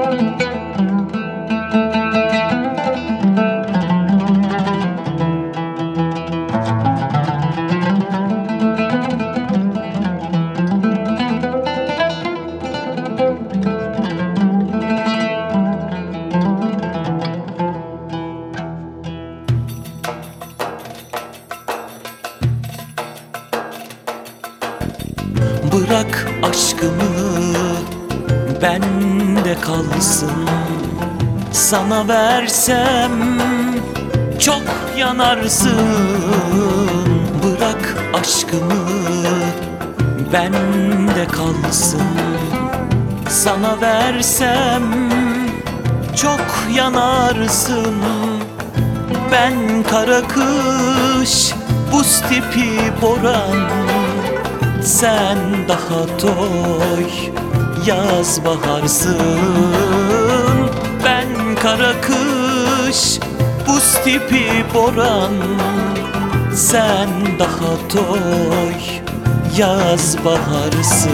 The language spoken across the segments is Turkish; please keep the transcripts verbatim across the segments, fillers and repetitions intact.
Bırak aşkımı bende kalsın. Sana versem çok yanarsın. Bırak aşkımı bende kalsın. Sana versem çok yanarsın. Ben kara kış, buz tipi boran, sen daha toy yaz baharsın. Ben kara kış, buz tipi boran, sen daha toy yaz baharsın.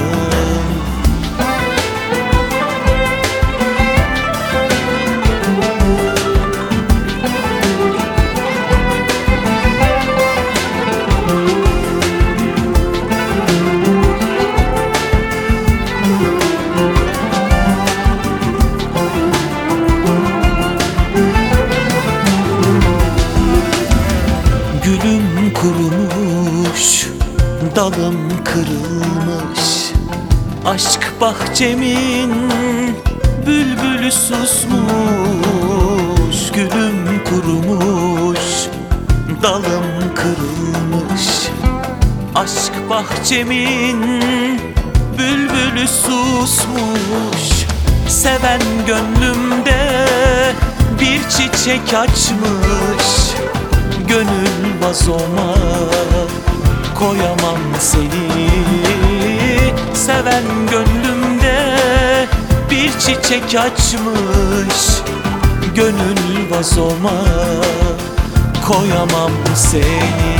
Gülüm kurumuş, dalım kırılmış, aşk bahçemin bülbülü susmuş. Gülüm kurumuş, dalım kırılmış, aşk bahçemin bülbülü susmuş. Seven gönlümde bir çiçek açmış, gönül vazoma koyamam seni. Seven gönlümde bir çiçek açmış, gönül vazoma koyamam seni.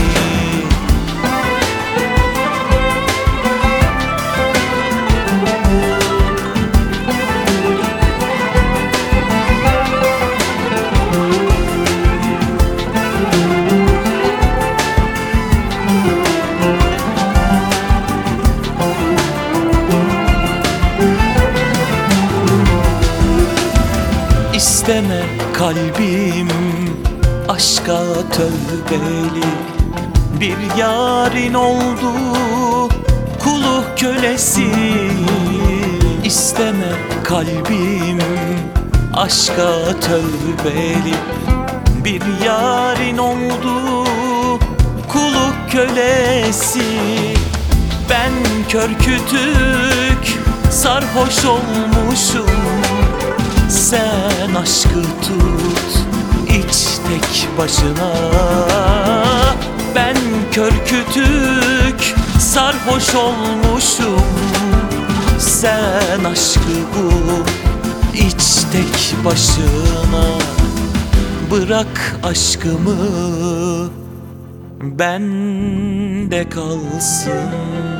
İsteme kalbim aşka tövbeli, bir yarın oldu kulu kölesi. İsteme kalbim aşka tövbeli, bir yarın oldu kulu kölesi. Ben kör kütük sarhoş olmuşum, sen aşkı tut iç tek başına. Ben kör kütük sarhoş olmuşum, sen aşkı bul iç tek başına. Bırak aşkımı bende kalsın.